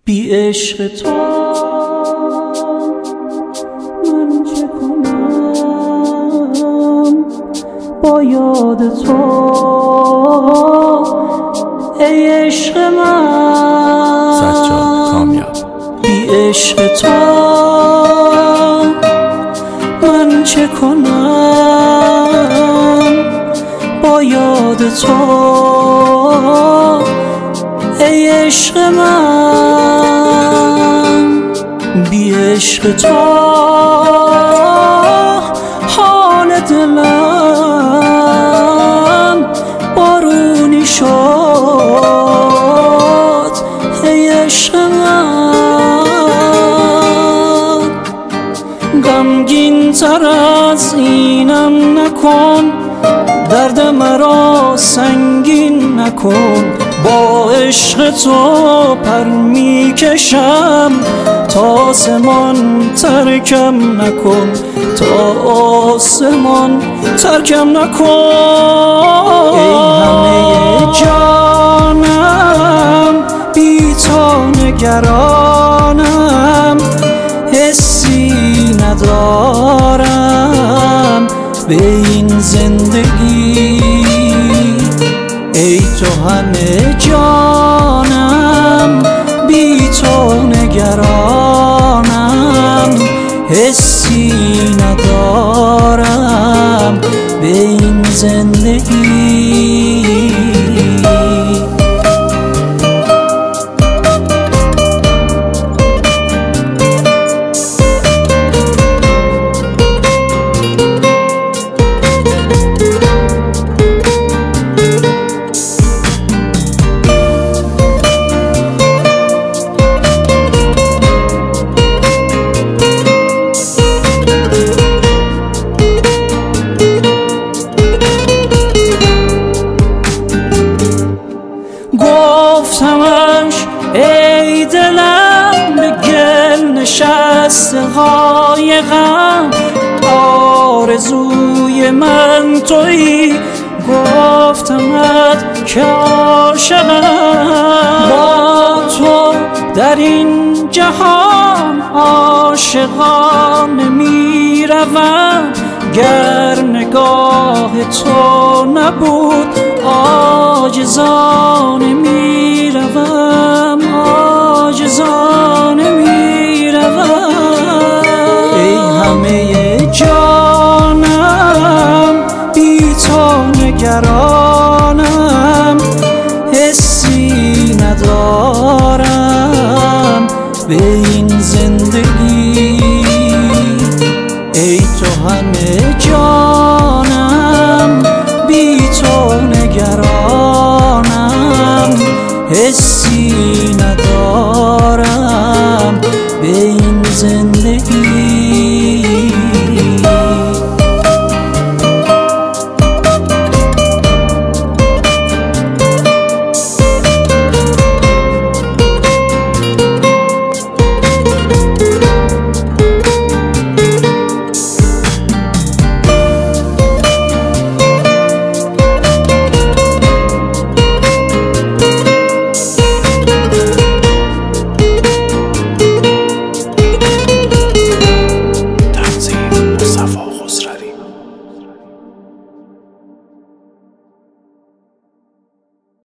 بی عشق تو من چه کنم، با یاد تو ای عشق من. سجاد کامیاب. بی عشق تو من چه کنم، با یاد تو ای عشق من. بی عشق تو حال دلم بارونی شد ای عشق من. غمگین تر از اینم نکن، درد مرا سنگین نکن. با عشق تو پر میکشم تا آسمان ترکم نکن، تا آسمان ترکم نکن. ای همه جانم بی تو نگرانم، حسی ندارم به این زندگی. ای تو همه جانم بی تو نگرانم، حسی ندارم به این زندگی. گفتمش ای دلم به گل نشسته های غم، آرزوی من تویی. گفتمت که عاشقم، با تو در این جهان عاشقانه می روم. گر نگاه تو نبود عاجزانه می روم، عاجزانه می روم. ای همه جانم بی تو نگرانم، حسی ندارم به این زندگی. ای تو همه جانم بی تو نگرانم، حسی ندارم به این زندگی.